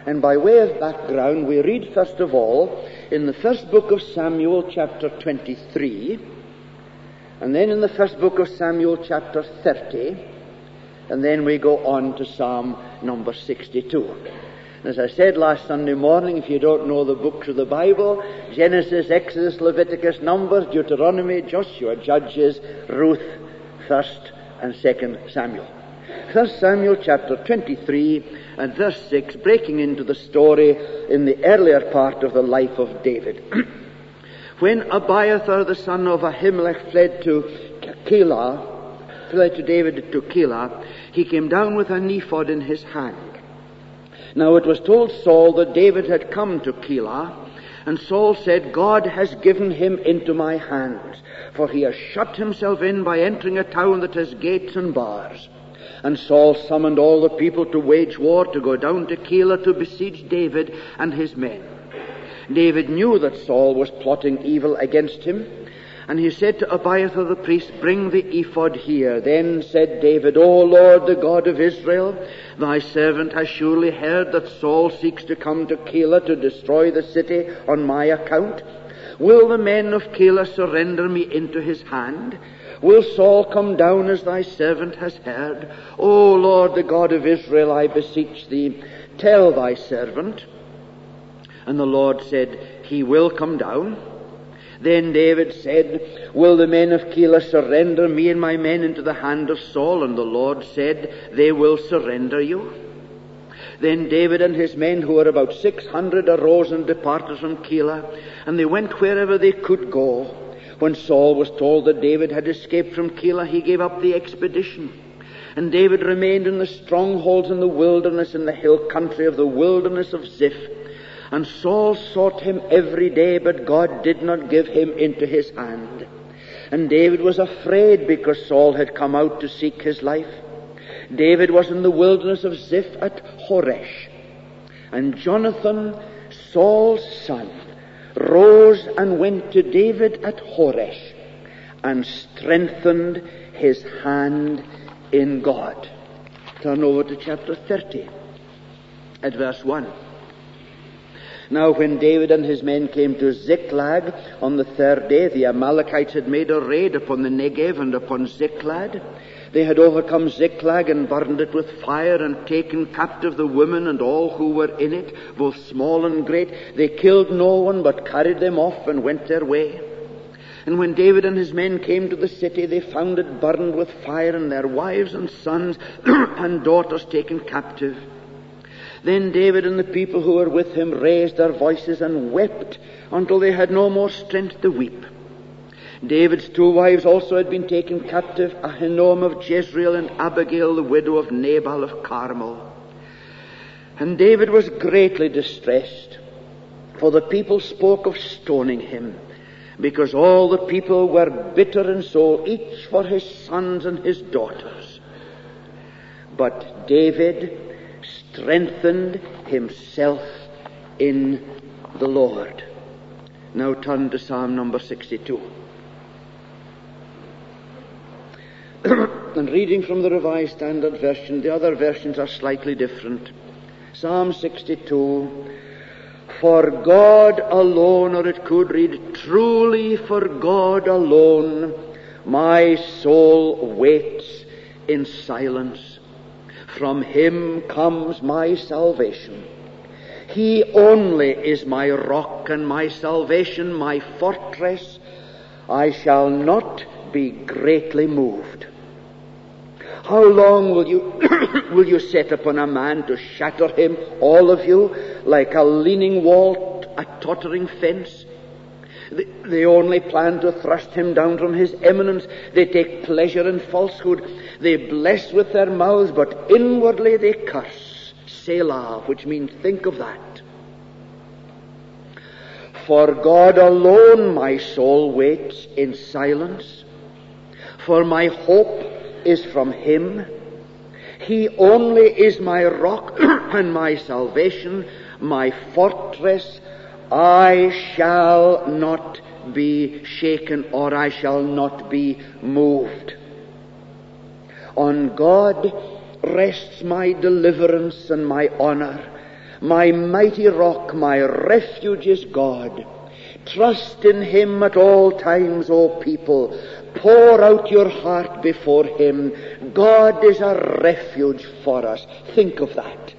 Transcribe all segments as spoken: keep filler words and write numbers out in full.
And by way of background, we read first of all in the first book of Samuel, chapter twenty-three, and then in the first book of Samuel, chapter thirty, and then we go on to Psalm number sixty-two. As I said last Sunday morning, if you don't know the books of the Bible, Genesis, Exodus, Leviticus, Numbers, Deuteronomy, Joshua, Judges, Ruth, First and Second Samuel. First Samuel chapter twenty-three and verse six, breaking into the story in the earlier part of the life of David. When Abiathar the son of Ahimelech fled to Keilah, fled to David to Keilah, he came down with an ephod in his hand. Now it was told Saul that David had come to Keilah, and Saul said, God has given him into my hands, for he has shut himself in by entering a town that has gates and bars. And Saul summoned all the people to wage war, to go down to Keilah to besiege David and his men. David knew that Saul was plotting evil against him, and he said to Abiathar the priest, bring the ephod here. Then said David, O Lord, the God of Israel, thy servant has surely heard that Saul seeks to come to Keilah to destroy the city on my account. Will the men of Keilah surrender me into his hand? Will Saul come down as thy servant has heard? O Lord, the God of Israel, I beseech thee, tell thy servant. And the Lord said, he will come down. Then David said, will the men of Keilah surrender me and my men into the hand of Saul? And the Lord said, they will surrender you. Then David and his men, who were about six hundred, arose and departed from Keilah, and they went wherever they could go. When Saul was told that David had escaped from Keilah, he gave up the expedition. And David remained in the strongholds in the wilderness, in the hill country of the wilderness of Ziph. And Saul sought him every day, but God did not give him into his hand. And David was afraid because Saul had come out to seek his life. David was in the wilderness of Ziph at Horesh. And Jonathan, Saul's son, rose and went to David at Horesh and strengthened his hand in God. Turn over to chapter thirty at verse one. Now when David and his men came to Ziklag on the third day, the Amalekites had made a raid upon the Negev and upon Ziklag. They had overcome Ziklag and burned it with fire and taken captive the women and all who were in it, both small and great. They killed no one but carried them off and went their way. And when David and his men came to the city, they found it burned with fire and their wives and sons and daughters taken captive. Then David and the people who were with him raised their voices and wept until they had no more strength to weep. David's two wives also had been taken captive, Ahinoam of Jezreel and Abigail, the widow of Nabal of Carmel. And David was greatly distressed, for the people spoke of stoning him, because all the people were bitter in soul, each for his sons and his daughters. But David strengthened himself in the Lord. Now turn to Psalm number sixty-two. And reading from the Revised Standard Version, the other versions are slightly different. Psalm sixty-two. For God alone, or it could read, truly for God alone, my soul waits in silence. From him comes my salvation. He only is my rock and my salvation, my fortress. I shall not be greatly moved. How long will you will you set upon a man to shatter him, all of you, like a leaning wall, a tottering fence? They only plan to thrust him down from his eminence. They take pleasure in falsehood. They bless with their mouths, but inwardly they curse. Selah, which means think of that. For God alone my soul waits in silence, for my hope is from him. He only is my rock and my salvation, my fortress. I shall not be shaken, or I shall not be moved. On God rests my deliverance and my honor. My mighty rock, my refuge is God. Trust in him at all times, O people. Pour out your heart before him. God is a refuge for us. Think of that.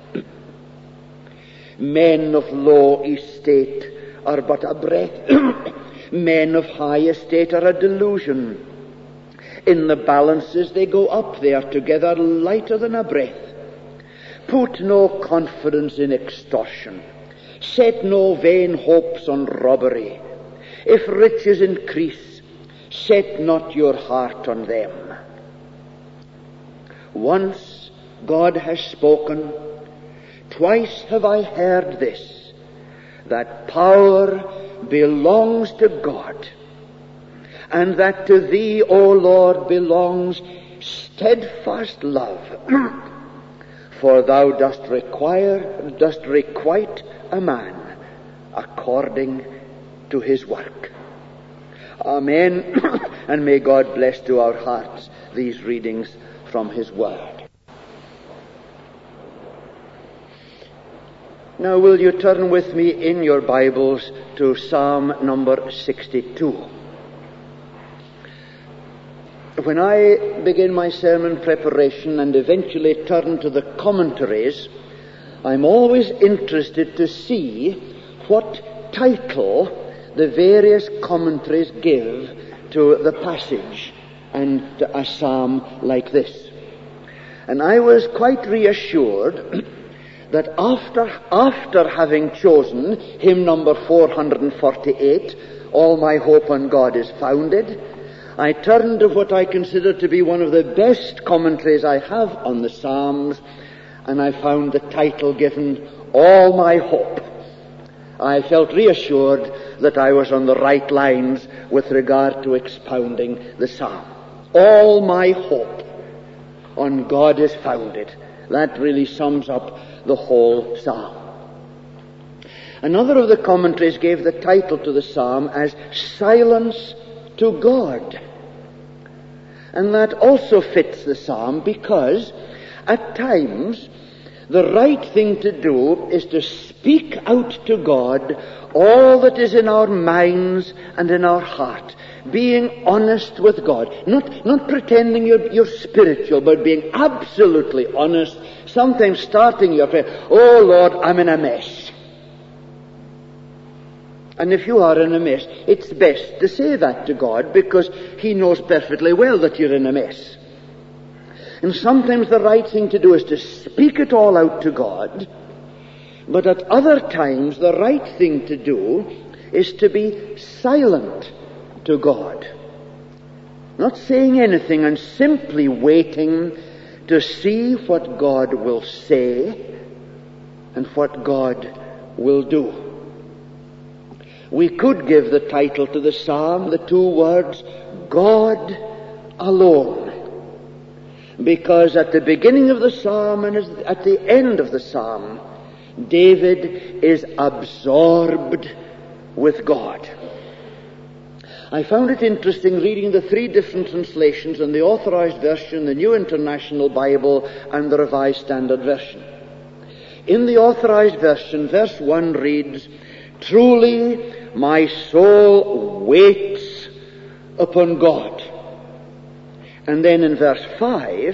Men of low estate are but a breath. Men of high estate are a delusion. In the balances they go up, they are together lighter than a breath. Put no confidence in extortion. Set no vain hopes on robbery. If riches increase, set not your heart on them. Once God has spoken, twice have I heard this, that power belongs to God, and that to thee, O Lord, belongs steadfast love. For thou dost require, dost requite a man according to his work. Amen. And may God bless to our hearts these readings from his word. Now will you turn with me in your Bibles to Psalm number sixty-two. When I begin my sermon preparation and eventually turn to the commentaries, I'm always interested to see what title the various commentaries give to the passage and to a psalm like this. And I was quite reassured that after, after having chosen hymn number four hundred forty-eight, All My Hope on God is Founded, I turned to what I consider to be one of the best commentaries I have on the Psalms, and I found the title given, All My Hope. I felt reassured that I was on the right lines with regard to expounding the Psalm. All my hope on God is founded. That really sums up the whole Psalm. Another of the commentaries gave the title to the Psalm as Silence to God. And that also fits the Psalm because at times the right thing to do is to speak out to God all that is in our minds and in our heart, being honest with God, not not pretending you're, you're spiritual, but being absolutely honest, sometimes starting your prayer, Oh Lord, I'm in a mess. And if you are in a mess, it's best to say that to God because he knows perfectly well that you're in a mess. And sometimes the right thing to do is to speak it all out to God, but at other times the right thing to do is to be silent to God. Not saying anything and simply waiting to see what God will say and what God will do. We could give the title to the psalm, the two words, God alone. Because at the beginning of the psalm and at the end of the psalm, David is absorbed with God. I found it interesting reading the three different translations in the Authorized Version, the New International Bible, and the Revised Standard Version. In the Authorized Version, verse one reads, Truly my soul waits upon God. And then in verse five,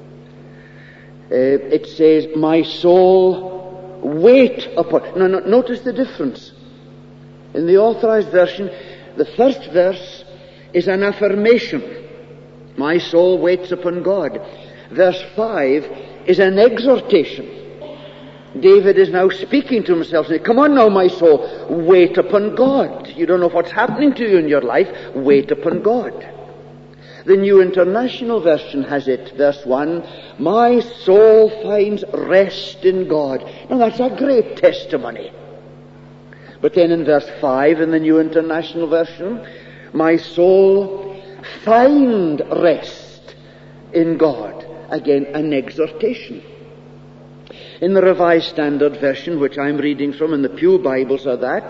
uh, it says, My soul wait upon... Now, no, notice the difference. In the Authorized Version, the first verse is an affirmation. My soul waits upon God. Verse five is an exhortation. David is now speaking to himself, saying, Come on now, my soul, wait upon God. You don't know what's happening to you in your life. Wait upon God. The New International Version has it, verse one, My soul finds rest in God. Now that's a great testimony. But then in verse five in the New International Version, My soul find rest in God. Again, an exhortation. In the Revised Standard Version, which I'm reading from, and the Pew Bibles are that,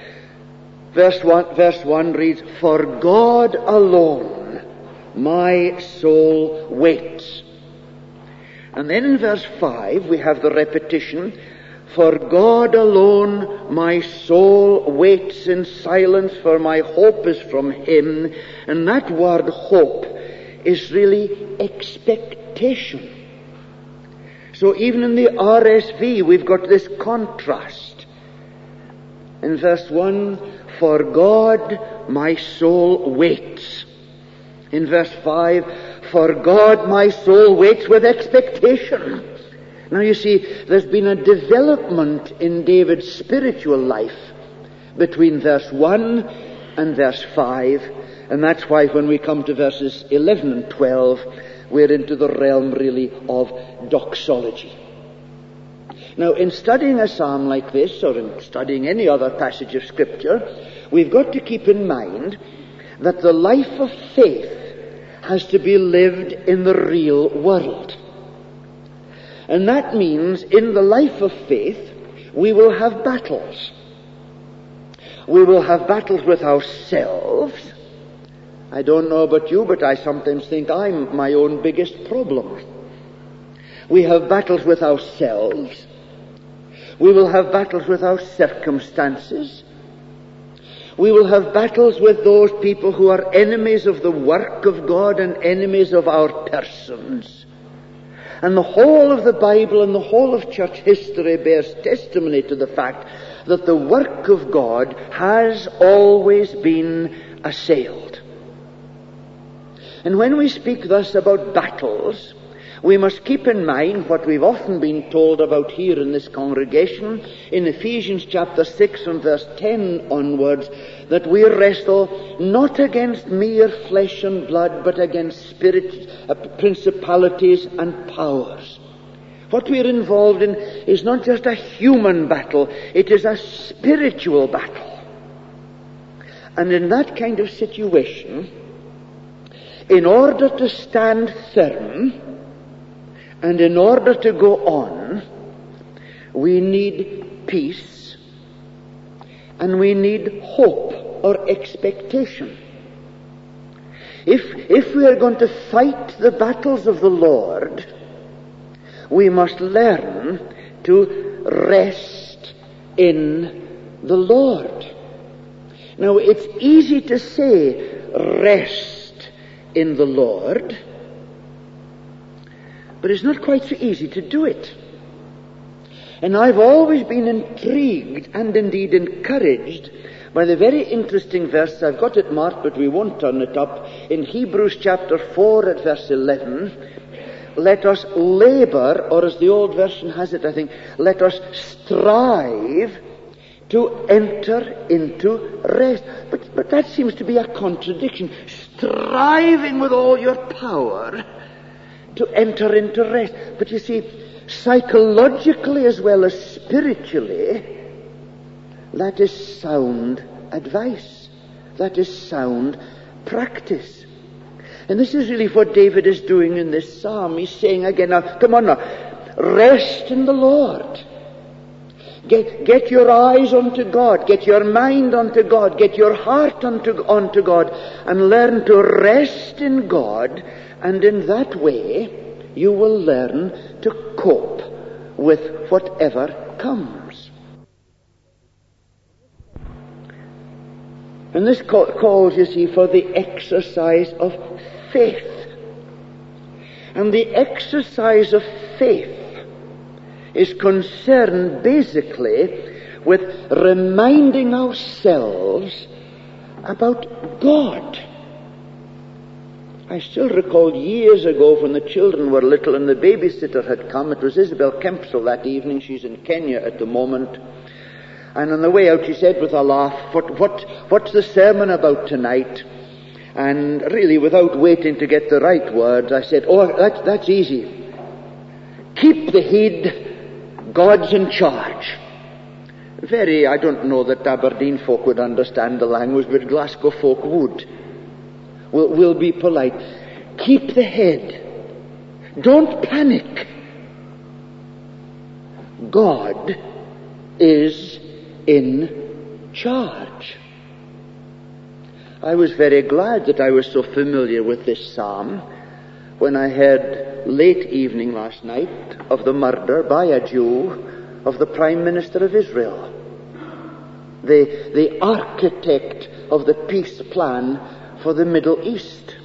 verse one, verse one reads, For God alone my soul waits. And then in verse five we have the repetition, For God alone my soul waits in silence, for my hope is from him. And that word hope is really expectation. So even in the R S V we've got this contrast. In verse one, for God my soul waits. In verse five, for God my soul waits with expectation. Now you see, there's been a development in David's spiritual life between verse one and verse five, and that's why when we come to verses eleven and twelve, we're into the realm really of doxology. Now, in studying a psalm like this, or in studying any other passage of Scripture, we've got to keep in mind that the life of faith has to be lived in the real world. And that means in the life of faith, we will have battles. We will have battles with ourselves. I don't know about you, but I sometimes think I'm my own biggest problem. We have battles with ourselves. We will have battles with our circumstances. We will have battles with those people who are enemies of the work of God and enemies of our persons. And the whole of the Bible and the whole of church history bears testimony to the fact that the work of God has always been assailed. And when we speak thus about battles, we must keep in mind what we've often been told about here in this congregation, in Ephesians chapter six and verse ten onwards, that we wrestle not against mere flesh and blood, but against spirit, uh, principalities and powers. What we're involved in is not just a human battle, it is a spiritual battle. And in that kind of situation, in order to stand firm, and in order to go on, we need peace and we need hope or expectation. If, if we are going to fight the battles of the Lord, we must learn to rest in the Lord. Now, it's easy to say rest in the Lord, but it's not quite so easy to do it. And I've always been intrigued and indeed encouraged by the very interesting verse, I've got it marked but we won't turn it up, in Hebrews chapter four at verse eleven. Let us labor, or as the old version has it, I think, let us strive to enter into rest. But, but that seems to be a contradiction. Striving with all your power to enter into rest. But you see, psychologically as well as spiritually, that is sound advice. That is sound practice. And this is really what David is doing in this psalm. He's saying again, now, come on now, rest in the Lord. Get, get your eyes unto God, get your mind unto God, get your heart unto, unto God, and learn to rest in God. And in that way, you will learn to cope with whatever comes. And this calls, you see, for the exercise of faith. And the exercise of faith is concerned basically with reminding ourselves about God. I still recall years ago when the children were little and the babysitter had come. It was Isabel Kempsell that evening. She's in Kenya at the moment. And on the way out she said with a laugh, what, what, what's the sermon about tonight? And really without waiting to get the right words, I said, oh, that's, that's easy. Keep the heed, God's in charge. Very, I don't know that Aberdeen folk would understand the language, but Glasgow folk would. We'll, we'll be polite. Keep the head. Don't panic. God is in charge. I was very glad that I was so familiar with this psalm when I heard late evening last night of the murder by a Jew of the Prime Minister of Israel, the, the architect of the peace plan for the Middle East.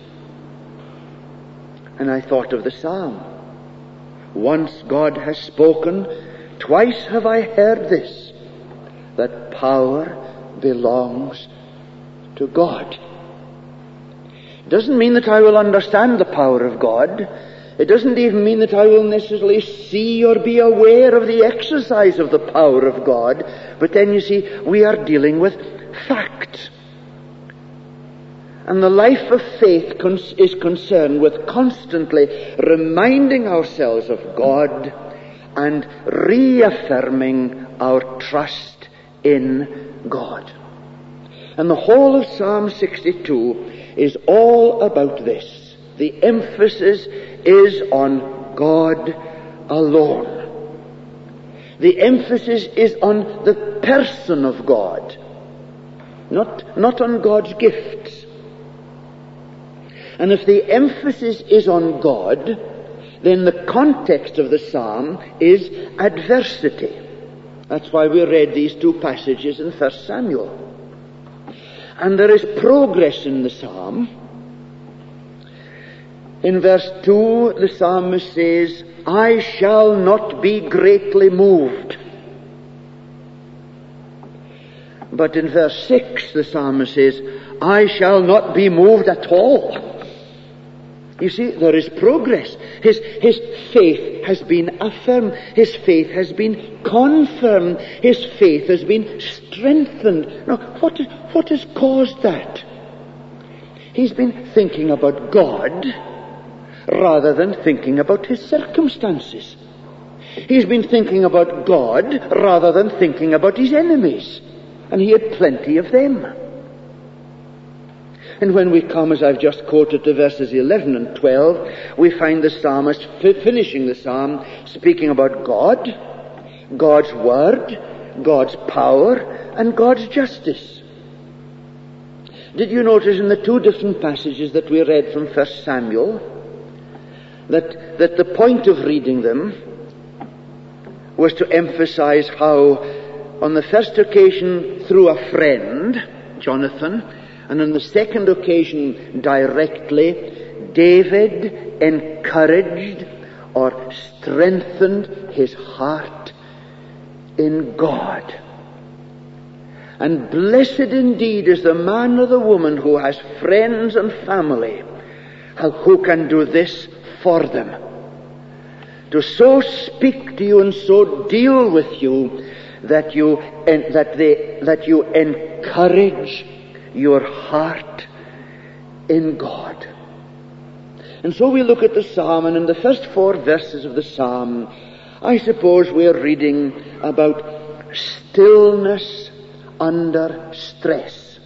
And I thought of the psalm. Once God has spoken, twice have I heard this, that power belongs to God. It doesn't mean that I will understand the power of God. It doesn't even mean that I will necessarily see or be aware of the exercise of the power of God. But then you see, we are dealing with facts. And the life of faith cons- is concerned with constantly reminding ourselves of God and reaffirming our trust in God. And the whole of Psalm sixty-two is all about this. The emphasis is on God alone. The emphasis is on the person of God, not, not on God's gifts. And if the emphasis is on God, then the context of the psalm is adversity. That's why we read these two passages in First Samuel. And there is progress in the psalm. In verse two, the psalmist says, I shall not be greatly moved. But in verse six, the psalmist says, I shall not be moved at all. You see, there is progress. His, his faith has been affirmed. His faith has been confirmed. His faith has been strengthened. Now, what, what has caused that? He's been thinking about God rather than thinking about his circumstances. He's been thinking about God rather than thinking about his enemies. And he had plenty of them. And when we come, as I've just quoted, to verses eleven and twelve, we find the psalmist f- finishing the psalm speaking about God, God's word, God's power, and God's justice. Did you notice in the two different passages that we read from First Samuel that, that the point of reading them was to emphasize how on the first occasion through a friend, Jonathan, and on the second occasion directly, David encouraged or strengthened his heart in God. And blessed indeed is the man or the woman who has friends and family who can do this for them. To so speak to you and so deal with you that you that they that you encourage your heart in God. And so we look at the psalm, and in the first four verses of the psalm, I suppose we are reading about stillness under stress.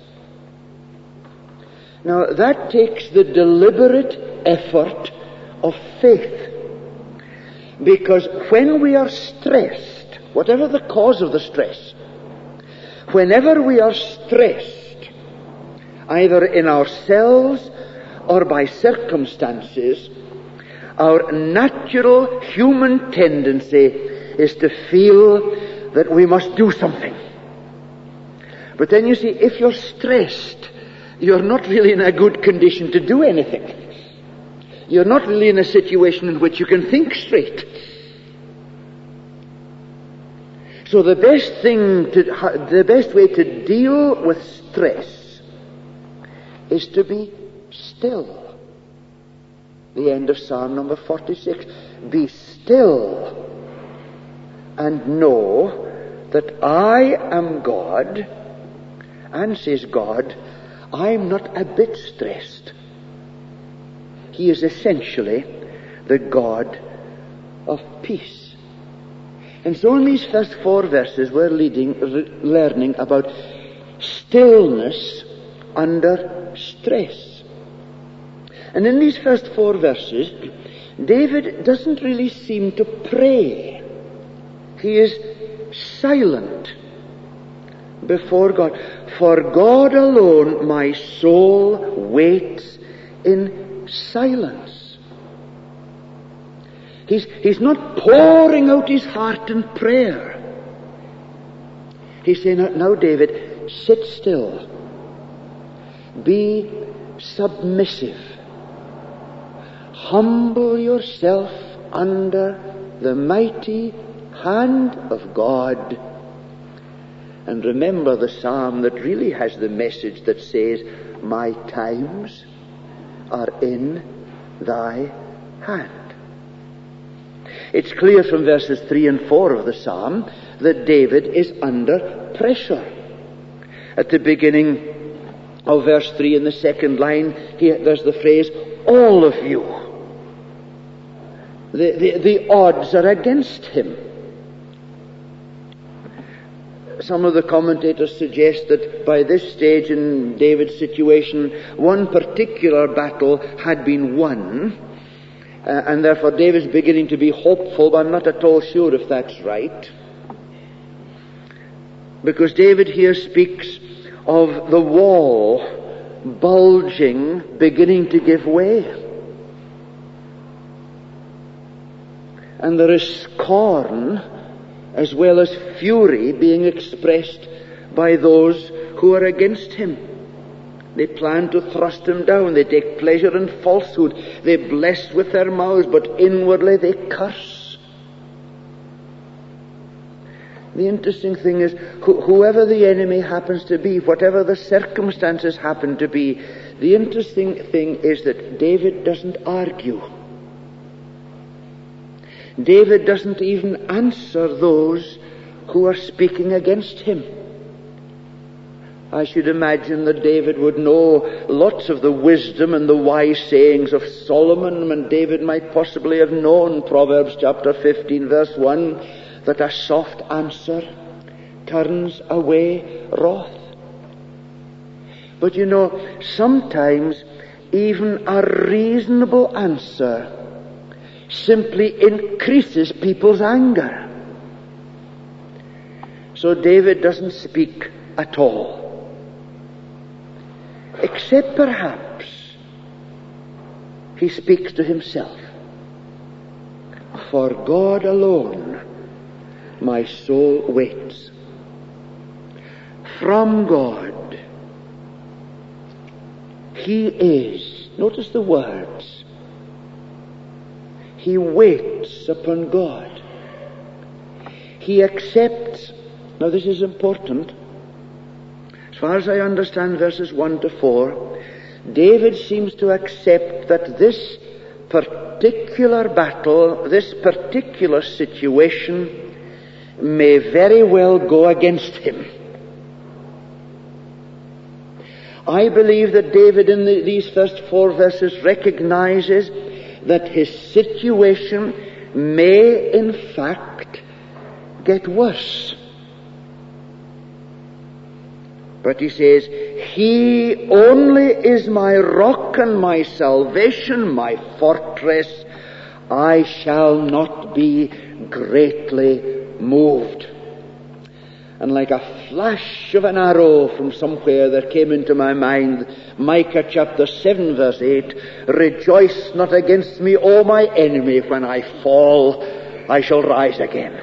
Now that takes the deliberate effort of faith, because when we are stressed, whatever the cause of the stress, whenever we are stressed, either in ourselves or by circumstances, our natural human tendency is to feel that we must do something. But then you see, if you're stressed, you're not really in a good condition to do anything. You're not really in a situation in which you can think straight. So the best thing to, the best way to deal with stress is to be still. The end of Psalm number forty-six. Be still and know that I am God. And says God, I'm not a bit stressed. He is essentially the God of peace. And so in these first four verses we're leading, learning about stillness under stress. And in these first four verses, David doesn't really seem to pray. He is silent before God. For God alone my soul waits in silence. He's, he's not pouring out his heart in prayer. He's saying, now David, sit still. Be submissive. Humble yourself under the mighty hand of God. And remember the psalm that really has the message that says, my times are in thy hand. It's clear from verses three and four of the psalm that David is under pressure. At the beginning of verse three in the second line, here, there's the phrase, all of you. The, the, the odds are against him. Some of the commentators suggest that by this stage in David's situation, one particular battle had been won, uh, and therefore David's beginning to be hopeful, but I'm not at all sure if that's right. Because David here speaks of the wall bulging, beginning to give way. And there is scorn as well as fury being expressed by those who are against him. They plan to thrust him down. They take pleasure in falsehood. They bless with their mouths, but inwardly they curse. The interesting thing is, wh- whoever the enemy happens to be, whatever the circumstances happen to be, the interesting thing is that David doesn't argue. David doesn't even answer those who are speaking against him. I should imagine that David would know lots of the wisdom and the wise sayings of Solomon, and David might possibly have known Proverbs chapter fifteen verse one, that a soft answer turns away wrath. But you know, sometimes even a reasonable answer simply increases people's anger. So David doesn't speak at all, except perhaps he speaks to himself. For God alone my soul waits. From God he is, notice the words, he waits upon God. He accepts. Now this is important. As far as I understand verses one to four, David seems to accept that this particular battle, this particular situation, may very well go against him. I believe that David in the, these first four verses recognizes that his situation may in fact get worse. But he says, he only is my rock and my salvation, my fortress. I shall not be greatly moved. And like a flash of an arrow from somewhere there came into my mind Micah chapter seven verse eight, rejoice not against me, O my enemy, when I fall, I shall rise again.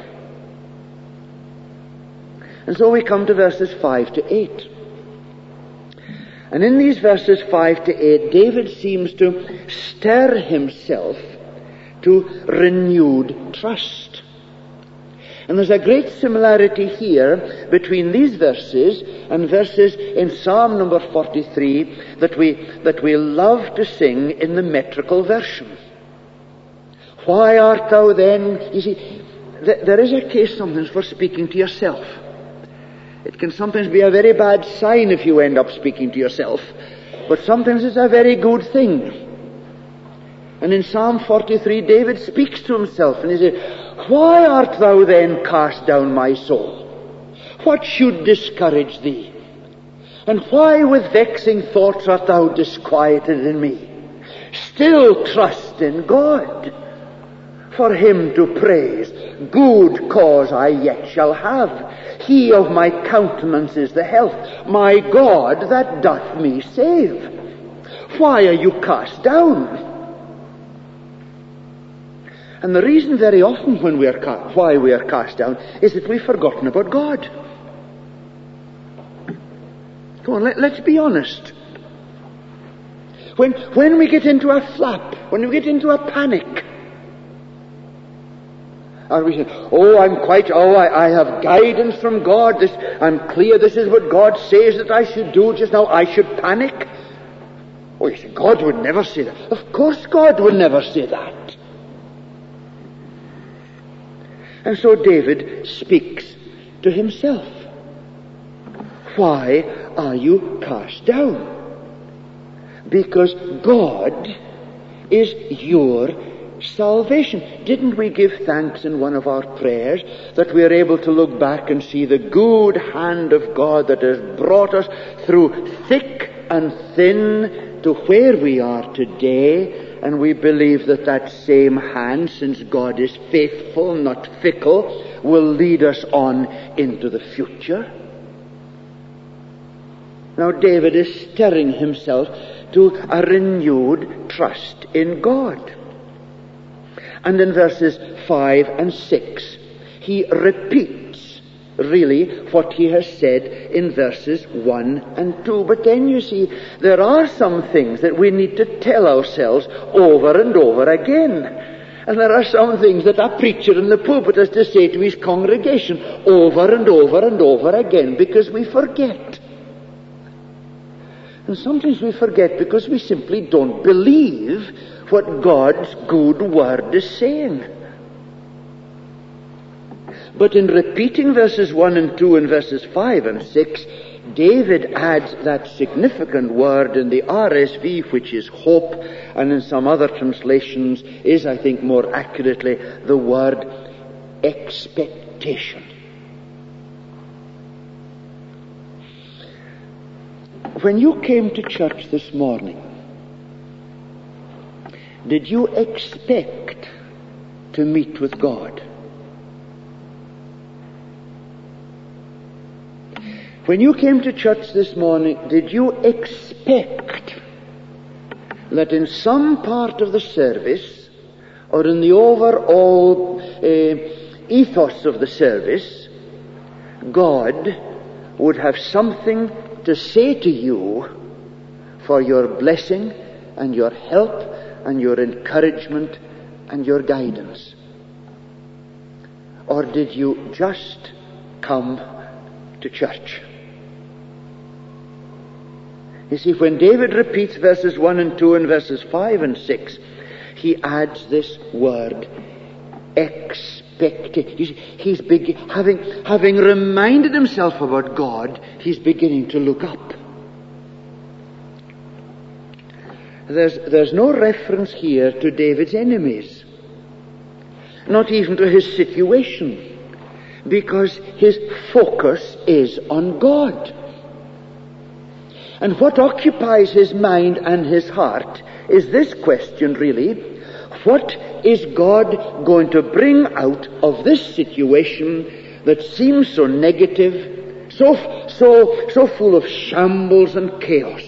And so we come to verses five to eight. And in these verses five to eight, David seems to stir himself to renewed trust. And there's a great similarity here between these verses and verses in Psalm number forty-three that we, that we love to sing in the metrical version. Why art thou then, you see, th- there is a case sometimes for speaking to yourself. It can sometimes be a very bad sign if you end up speaking to yourself, but sometimes it's a very good thing. And in Psalm forty-three, David speaks to himself and he says, why art thou then cast down, my soul? What should discourage thee? And why with vexing thoughts art thou disquieted in me? Still trust in God. For him to praise, good cause I yet shall have. He of my countenance is the health, my God that doth me save. Why are you cast down? And the reason very often when we are ca- why we are cast down is that we've forgotten about God. Come on, let, let's be honest. When, when we get into a flap, when we get into a panic, and we say, oh, I'm quite, oh, I, I have guidance from God, this, I'm clear, this is what God says that I should do just now, I should panic. Oh, you say, God would never say that. Of course God would never say that. And so David speaks to himself. Why are you cast down? Because God is your salvation. Didn't we give thanks in one of our prayers that we are able to look back and see the good hand of God that has brought us through thick and thin to where we are today, and we believe that that same hand, since God is faithful, not fickle, will lead us on into the future? Now David is stirring himself to a renewed trust in God. And in verses five and six, he repeats really what he has said in verses one and two. But then you see, there are some things that we need to tell ourselves over and over again. And there are some things that a preacher in the pulpit has to say to his congregation over and over and over again, because we forget. And sometimes we forget because we simply don't believe what God's good word is saying. But in repeating verses one and two and verses five and six, David adds that significant word in the R S V, which is hope, and in some other translations is, I think, more accurately the word expectation. When you came to church this morning, did you expect to meet with God? When you came to church this morning, did you expect that in some part of the service, or in the overall uh, ethos of the service, God would have something to say to you for your blessing and your help and your encouragement and your guidance? Or did you just come to church? You see, when David repeats verses one and two and verses five and six, he adds this word, expectation. You see, he's begin, having, having reminded himself about God, he's beginning to look up. There's, there's no reference here to David's enemies, not even to his situation, because his focus is on God. And what occupies his mind and his heart is this question, really: what is God going to bring out of this situation that seems so negative, so, so, so full of shambles and chaos?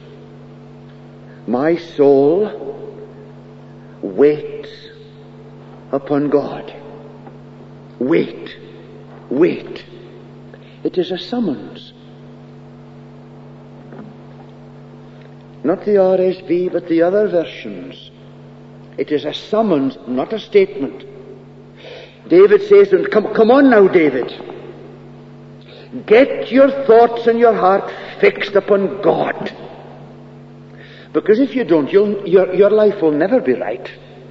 My soul waits upon God. Wait, wait. It is a summons. Not the R S V, but the other versions. It is a summons, not a statement. David says to him, come, come on now, David. Get your thoughts and your heart fixed upon God. Because if you don't, you'll, your, your life will never be right.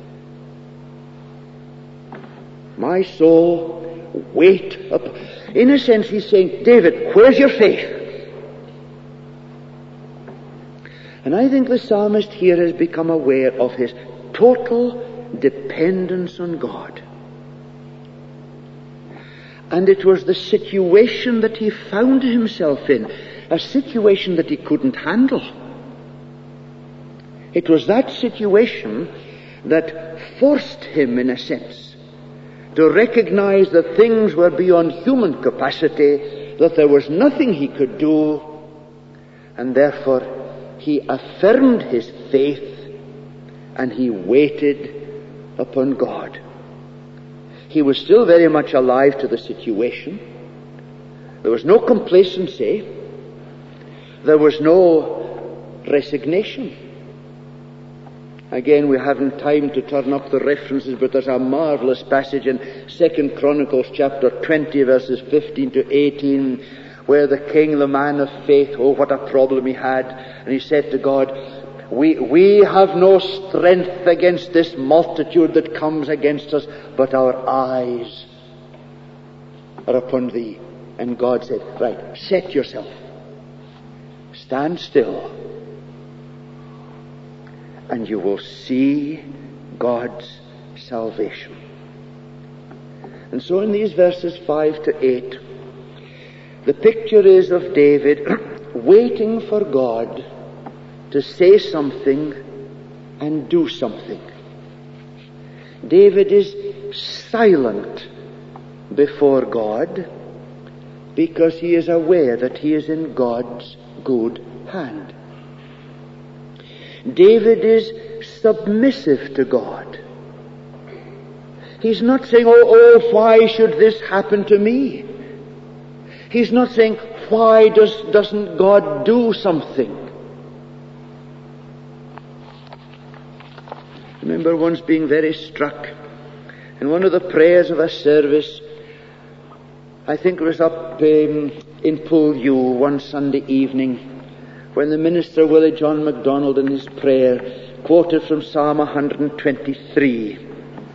My soul, wait up. In a sense, he's saying, David, where's your faith? And I think the psalmist here has become aware of his total dependence on God. And it was the situation that he found himself in, a situation that he couldn't handle. It was that situation that forced him, in a sense, to recognize that things were beyond human capacity, that there was nothing he could do, and therefore he affirmed his faith and he waited upon God. He was still very much alive to the situation. There was no complacency. there was no resignation. Again, we haven't time to turn up the references, but there's a marvelous passage in Second Chronicles chapter twenty, verses fifteen to eighteen, where the king, the man of faith, oh, what a problem he had. And he said to God, we, we have no strength against this multitude that comes against us, but our eyes are upon thee. And God said, right, set yourself. Stand still. And you will see God's salvation. And so in these verses five to eight, the picture is of David waiting for God to say something and do something. David is silent before God because he is aware that he is in God's good hand. David is submissive to God. He's not saying, oh, oh, why should this happen to me? He's not saying, why does, doesn't God do something? I remember once being very struck in one of the prayers of a service. I think it was up um, in Poolew one Sunday evening, when the minister, Willie John MacDonald, in his prayer, quoted from Psalm one twenty-three,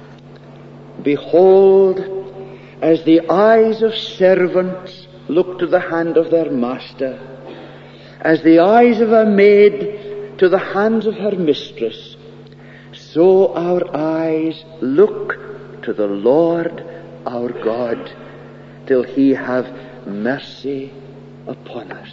behold, as the eyes of servants look to the hand of their master, as the eyes of a maid to the hands of her mistress, so our eyes look to the Lord our God, till he have mercy upon us.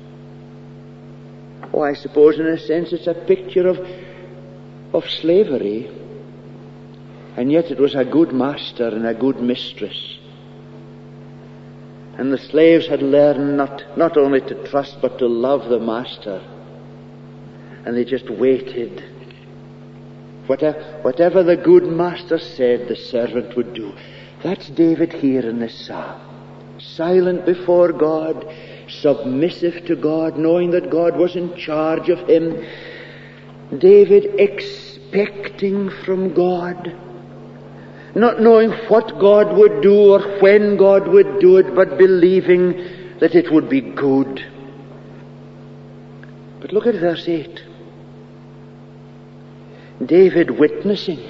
Oh, I suppose in a sense it's a picture of, of slavery. And yet it was a good master and a good mistress. And the slaves had learned not, not only to trust but to love the master. And they just waited. Whatever, whatever the good master said, the servant would do. That's David here in this psalm. Silent before God, submissive to God, knowing that God was in charge of him. David expecting from God, not knowing what God would do or when God would do it, but believing that it would be good. But look at verse eight. David witnessing.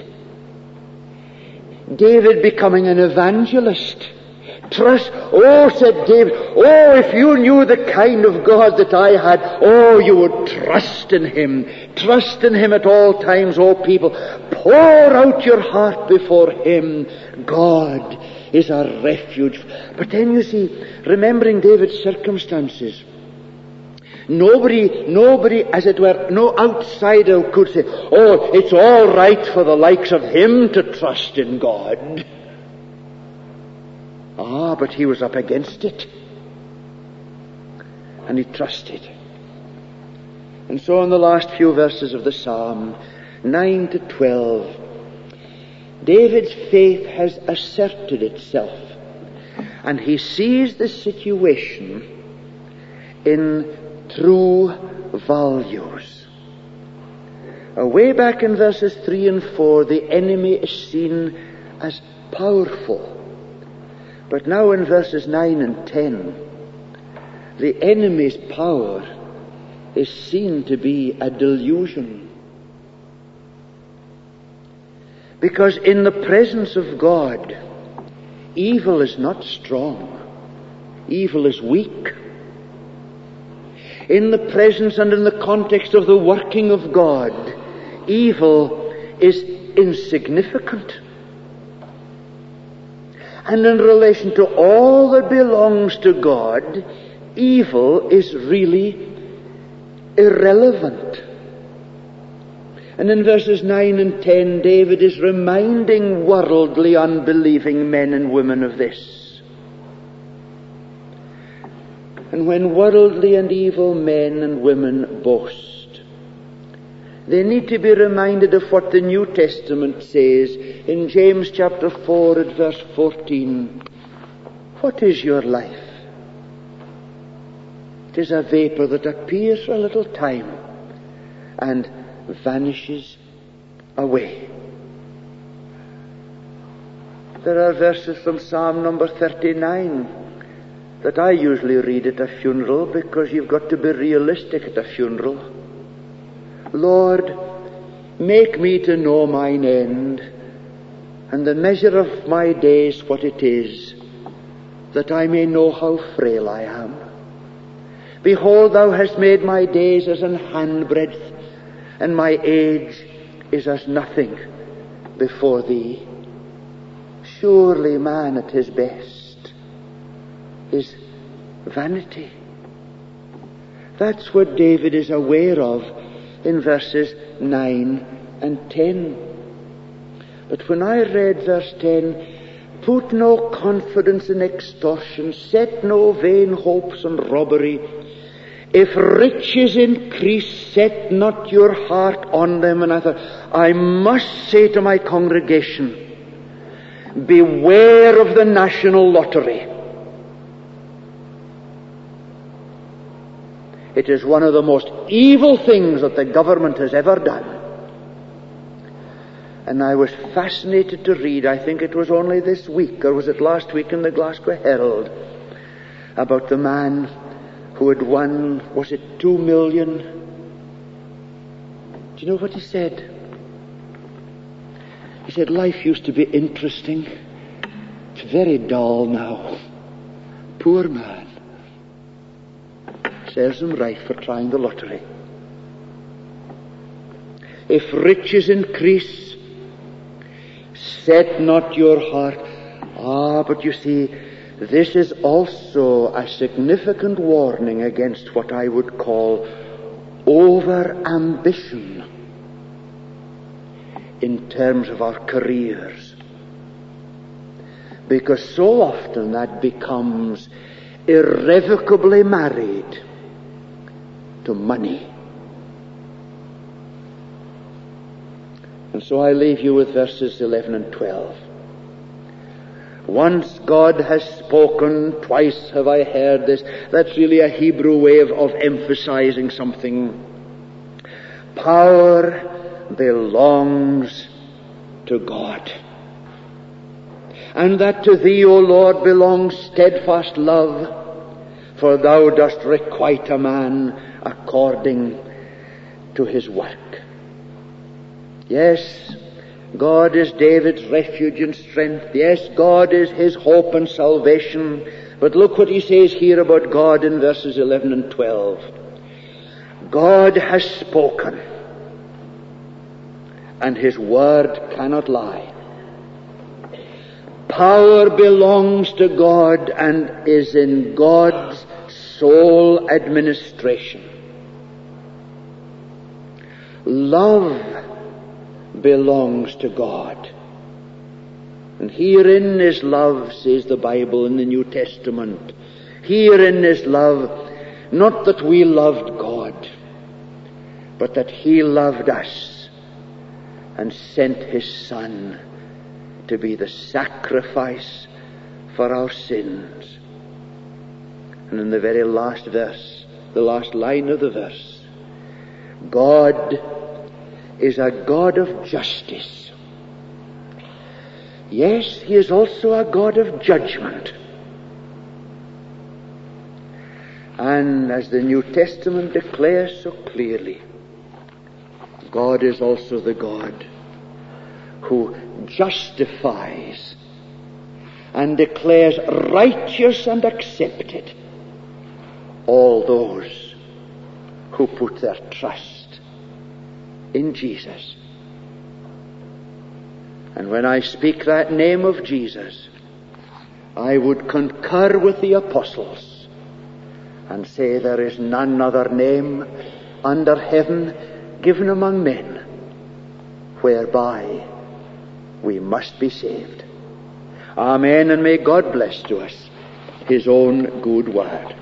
David becoming an evangelist. Trust, oh, said David, oh, if you knew the kind of God that I had, oh, you would trust in him. Trust in him at all times, oh people. Pour out your heart before him. God is a refuge. But then you see, remembering David's circumstances, nobody, nobody, as it were, no outsider could say, oh, it's all right for the likes of him to trust in God. Ah, but he was up against it. And he trusted. And so in the last few verses of the psalm, nine to twelve, David's faith has asserted itself. And he sees the situation in true values. Uh, way back in verses three and four, the enemy is seen as powerful. But now in verses nine and ten, the enemy's power is seen to be a delusion. Because in the presence of God, evil is not strong. Evil is weak. In the presence and in the context of the working of God, evil is insignificant. And in relation to all that belongs to God, evil is really irrelevant. And in verses nine and ten, David is reminding worldly, unbelieving men and women of this. And when worldly and evil men and women boast, they need to be reminded of what the New Testament says in James chapter four at verse fourteen. What is your life? It is a vapor that appears for a little time and vanishes away. There are verses from Psalm number thirty-nine that I usually read at a funeral, because you've got to be realistic at a funeral. Lord, make me to know mine end, and the measure of my days what it is, that I may know how frail I am. Behold, thou hast made my days as an handbreadth, and my age is as nothing before thee. Surely man at his best is vanity. That's what David is aware of in verses nine and ten. But when I read verse ten, put no confidence in extortion, set no vain hopes on robbery. If riches increase, set not your heart on them. And I thought, I must say to my congregation, beware of the national lottery. It is one of the most evil things that the government has ever done. And I was fascinated to read, I think it was only this week, or was it last week in the Glasgow Herald, about the man who had won, was it two million? Do you know what he said? He said, life used to be interesting. It's very dull now. Poor man. Serves him right for trying the lottery. If riches increase, set not your heart. Ah, but you see, this is also a significant warning against what I would call over-ambition in terms of our careers. Because so often that becomes irrevocably married to money. And so I leave you with verses eleven and twelve. Once God has spoken, twice have I heard this. That's really a Hebrew way of, of emphasizing something. Power belongs to God. And that to thee, O Lord, belongs steadfast love, for thou dost requite a man according to his work. Yes, God is David's refuge and strength. Yes, God is his hope and salvation. But look what he says here about God in verses eleven and twelve. God has spoken, and his word cannot lie. Power belongs to God and is in God's sole administration. Love belongs to God. And herein is love, says the Bible in the New Testament. Herein is love, not that we loved God, but that he loved us and sent his Son to be the sacrifice for our sins. And in the very last verse, the last line of the verse, God is a God of justice. Yes, he is also a God of judgment. And as the New Testament declares so clearly, God is also the God who justifies and declares righteous and accepted all those who put their trust in Jesus. And when I speak that name of Jesus, I would concur with the apostles and say there is none other name under heaven given among men whereby we must be saved. Amen, and may God bless to us his own good word.